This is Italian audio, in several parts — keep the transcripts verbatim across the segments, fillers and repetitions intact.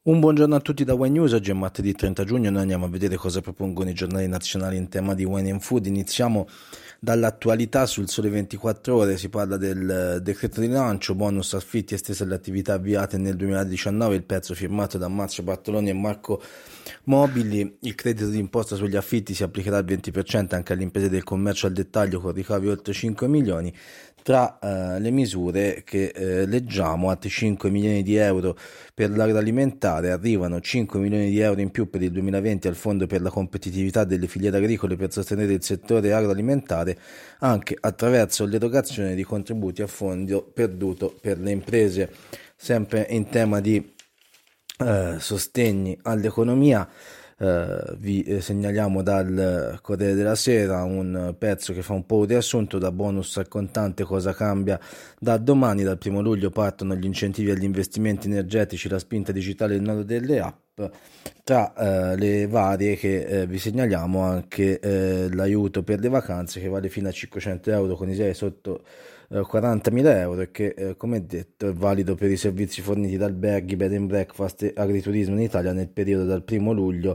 Un buongiorno a tutti da Wine News. Oggi è martedì trenta giugno, noi andiamo a vedere cosa propongono i giornali nazionali in tema di wine and food. Iniziamo dall'attualità. Sul Sole ventiquattro Ore si parla del decreto di rilancio, bonus affitti estese alle attività avviate nel duemiladiciannove, il pezzo firmato da Marzio Bartoloni e Marco Mobili. Il credito d'imposta sugli affitti si applicherà al venti per cento anche alle imprese del commercio al dettaglio con ricavi oltre cinque milioni. Tra eh, le misure che eh, leggiamo, altri cinque milioni di euro per l'agroalimentare, arrivano cinque milioni di euro in più per il duemilaventi al Fondo per la competitività delle filiere agricole per sostenere il settore agroalimentare anche attraverso l'erogazione di contributi a fondo perduto per le imprese. Sempre in tema di eh, sostegni all'economia, Uh, vi eh, segnaliamo dal Corriere della Sera un pezzo che fa un po' un riassunto: da bonus al contante cosa cambia da domani. Dal primo luglio partono gli incentivi agli investimenti energetici, la spinta digitale e il nodo delle app. Tra uh, le varie che uh, vi segnaliamo anche uh, l'aiuto per le vacanze, che vale fino a cinquecento euro con I S E E sotto uh, quarantamila euro e che uh, come detto è valido per i servizi forniti da alberghi, bed and breakfast e agriturismo in Italia nel periodo dal primo luglio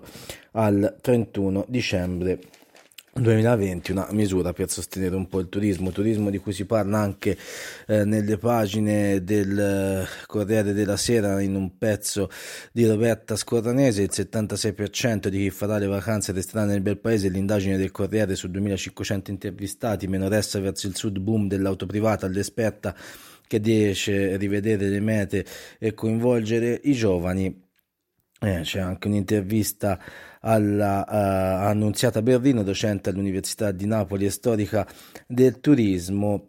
al trentuno dicembre duemilaventi. Una misura per sostenere un po' il turismo, turismo di cui si parla anche eh, nelle pagine del Corriere della Sera in un pezzo di Roberta Scorranese. Il settantasei per cento di chi farà le vacanze resterà nel bel paese. L'indagine del Corriere su duemilacinquecento intervistati, meno ressa verso il sud, boom dell'auto privata, all'esperta che riesce a rivedere le mete e coinvolgere i giovani. Eh, c'è anche un'intervista alla uh, Annunziata Berrino, docente all'Università di Napoli e storica del turismo,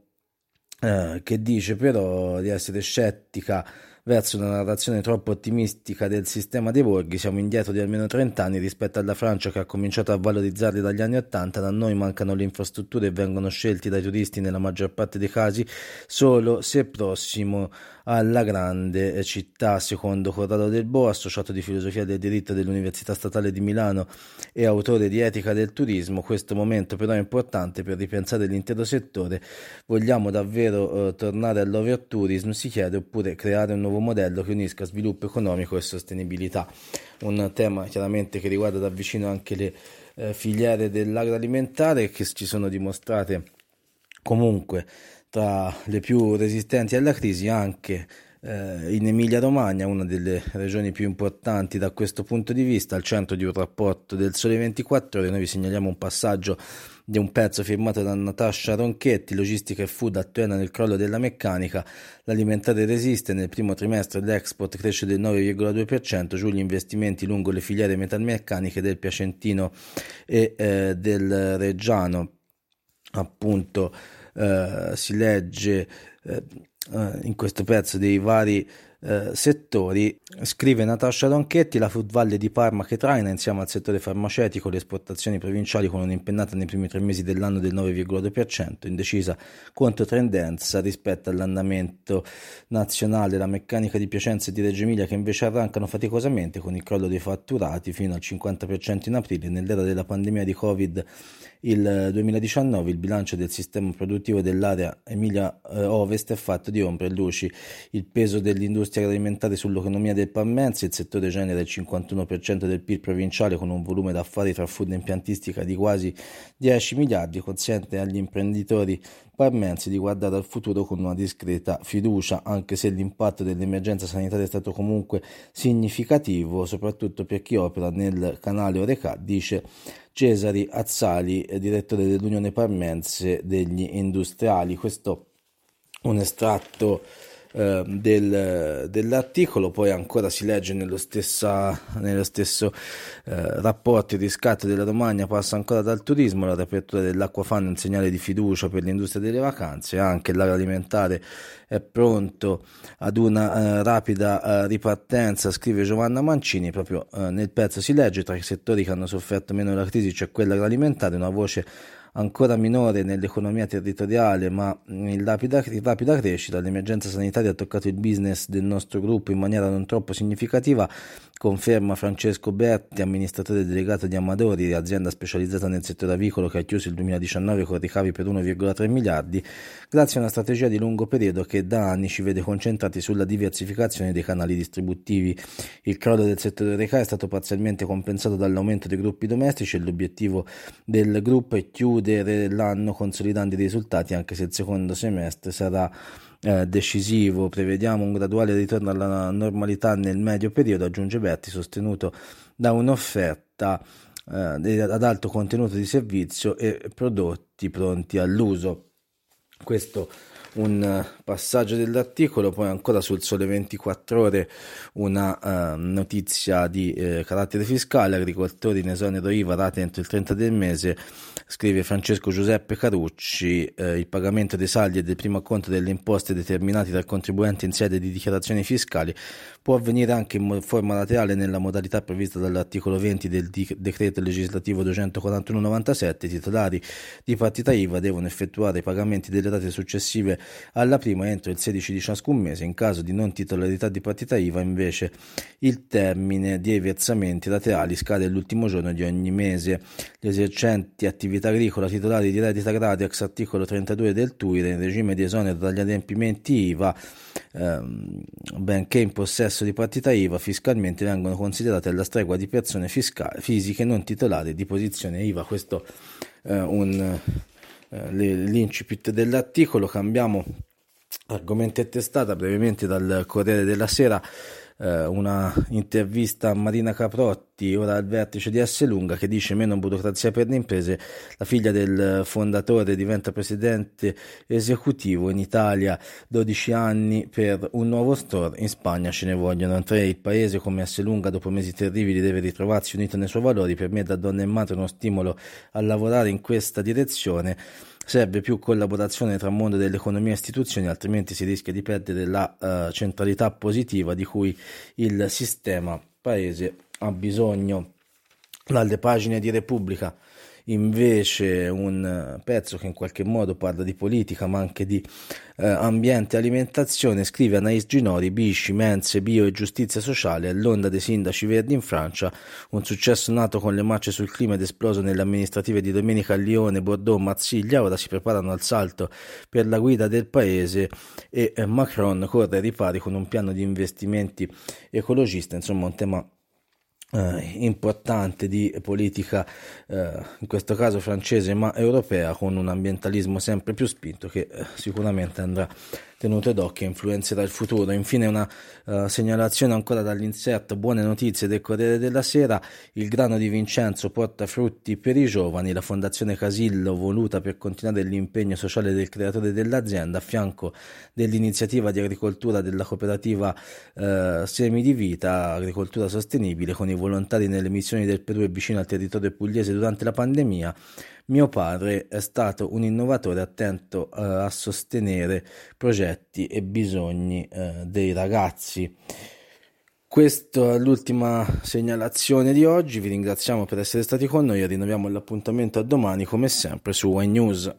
uh, che dice però di essere scettica verso una narrazione troppo ottimistica del sistema dei borghi. Siamo indietro di almeno trenta anni rispetto alla Francia, che ha cominciato a valorizzarli dagli anni ottanta. Da noi mancano le infrastrutture e vengono scelti dai turisti nella maggior parte dei casi solo se prossimo alla grande città. Secondo Corrado Del Bo, associato di filosofia del diritto dell'Università Statale di Milano e autore di Etica del Turismo, questo momento però è importante per ripensare l'intero settore. Vogliamo davvero eh, tornare all'overtourism, si chiede, oppure creare un nuovo modello che unisca sviluppo economico e sostenibilità? Un tema chiaramente che riguarda da vicino anche le eh, filiere dell'agroalimentare, che ci sono dimostrate comunque tra le più resistenti alla crisi anche eh, in Emilia-Romagna, una delle regioni più importanti da questo punto di vista. Al centro di un rapporto del Sole ventiquattro Ore noi vi segnaliamo un passaggio di un pezzo firmato da Natascia Ronchetti. Logistica e food attuena nel crollo della meccanica, l'alimentare resiste, nel primo trimestre l'export cresce del nove virgola due per cento, giù gli investimenti lungo le filiere metalmeccaniche del Piacentino e eh, del Reggiano. Appunto Uh, si legge uh, uh, in questo pezzo dei vari uh, settori. Scrive Natascia Ronchetti: la Food Valley di Parma che traina insieme al settore farmaceutico le esportazioni provinciali, con un'impennata nei primi tre mesi dell'anno del nove virgola due per cento, indecisa controtendenza rispetto all'andamento nazionale. La meccanica di Piacenza e di Reggio Emilia che invece arrancano faticosamente, con il crollo dei fatturati fino al cinquanta per cento in aprile. Nell'era della pandemia di Covid il duemiladiciannove il bilancio del sistema produttivo dell'area Emilia Ovest è fatto di ombre e luci. Il peso dell'industria agroalimentare sull'economia del Parmense, il settore genera il cinquantuno per cento del P I L provinciale, con un volume d'affari tra food e impiantistica di quasi dieci miliardi, consente agli imprenditori parmensi di guardare al futuro con una discreta fiducia, anche se l'impatto dell'emergenza sanitaria è stato comunque significativo, soprattutto per chi opera nel canale Oreca, dice Cesari Azzali, direttore dell'Unione Parmense degli Industriali. Questo un estratto eh, del, dell'articolo. Poi ancora si legge nello, stessa, nello stesso eh, rapporto: il riscatto della Romagna passa ancora dal turismo, la riapertura dell'Acquafan è un segnale di fiducia per l'industria delle vacanze, anche l'agroalimentare è pronto ad una eh, rapida eh, ripartenza, scrive Giovanna Mancini. Proprio eh, nel pezzo si legge: tra i settori che hanno sofferto meno la crisi c'è quella agroalimentare, una voce ancora minore nell'economia territoriale ma in rapida, in rapida crescita. L'emergenza sanitaria ha toccato il business del nostro gruppo in maniera non troppo significativa, conferma Francesco Berti, amministratore delegato di Amadori, azienda specializzata nel settore avicolo che ha chiuso il duemiladiciannove con ricavi per uno virgola tre miliardi, grazie a una strategia di lungo periodo che da anni ci vede concentrati sulla diversificazione dei canali distributivi. Il crollo del settore Oreca è stato parzialmente compensato dall'aumento dei gruppi domestici e l'obiettivo del gruppo è chiudere l'anno consolidando i risultati, anche se il secondo semestre sarà Eh, decisivo. Prevediamo un graduale ritorno alla normalità nel medio periodo, aggiunge Berti, sostenuto da un'offerta eh, ad alto contenuto di servizio e prodotti pronti all'uso. Questo un passaggio dell'articolo. Poi ancora sul Sole ventiquattro Ore una uh, notizia di eh, carattere fiscale: agricoltori in esonero I V A rate entro il trenta del mese, scrive Francesco Giuseppe Carucci. Eh, il pagamento dei saldi e del primo acconto delle imposte determinati dal contribuente in sede di dichiarazioni fiscali può avvenire anche in forma laterale nella modalità prevista dall'articolo venti del di- decreto legislativo duecentoquarantuno novantasette. I titolari di partita I V A devono effettuare i pagamenti delle rate successive alla prima entro il sedici di ciascun mese. In caso di non titolarità di partita I V A, invece, il termine dei versamenti laterali scade l'ultimo giorno di ogni mese. Gli esercenti attività agricola titolari di reddito agrario ex articolo trentadue del T U I R in regime di esonero dagli adempimenti I V A, ehm, benché in possesso di partita I V A, fiscalmente vengono considerate alla stregua di persone fiscali, fisiche non titolari di posizione I V A. Questo è eh, un l'incipit dell'articolo. Cambiamo argomento e testata brevemente dal Corriere della Sera. Eh, una intervista a Marina Caprotti, ora al vertice di Esselunga, che dice meno burocrazia per le imprese. La figlia del fondatore diventa presidente esecutivo in Italia, dodici anni per un nuovo store, in Spagna ce ne vogliono tre. Il paese come Esselunga dopo mesi terribili deve ritrovarsi unito nei suoi valori. Per me da donna e madre uno stimolo a lavorare in questa direzione. Serve più collaborazione tra mondo dell'economia e istituzioni, altrimenti si rischia di perdere la uh, centralità positiva di cui il sistema paese ha bisogno. Dalle pagine di Repubblica invece un pezzo che in qualche modo parla di politica ma anche di eh, ambiente e alimentazione. Scrive Anaïs Ginori: Bisci, mense, bio e giustizia sociale, l'onda dei sindaci verdi in Francia, un successo nato con le marce sul clima ed esploso nelle amministrative di domenica a Lione, Bordeaux, Marsiglia. Ora si preparano al salto per la guida del paese e eh, Macron corre ai ripari con un piano di investimenti ecologista. Insomma, un tema Eh, importante di politica, eh, in questo caso francese ma europea, con un ambientalismo sempre più spinto che eh, sicuramente andrà tenuto d'occhio e influenzerà il futuro. Infine una uh, segnalazione ancora dall'inserto: buone notizie del Corriere della Sera, il grano di Vincenzo porta frutti per i giovani. La Fondazione Casillo, voluta per continuare l'impegno sociale del creatore dell'azienda, a fianco dell'iniziativa di agricoltura della cooperativa uh, Semi di Vita, agricoltura sostenibile, con i volontari nelle missioni del Perù e vicino al territorio pugliese durante la pandemia. Mio padre è stato un innovatore attento uh, a sostenere progetti e bisogni uh, dei ragazzi. Questa è l'ultima segnalazione di oggi. Vi ringraziamo per essere stati con noi e rinnoviamo l'appuntamento a domani come sempre su Y News.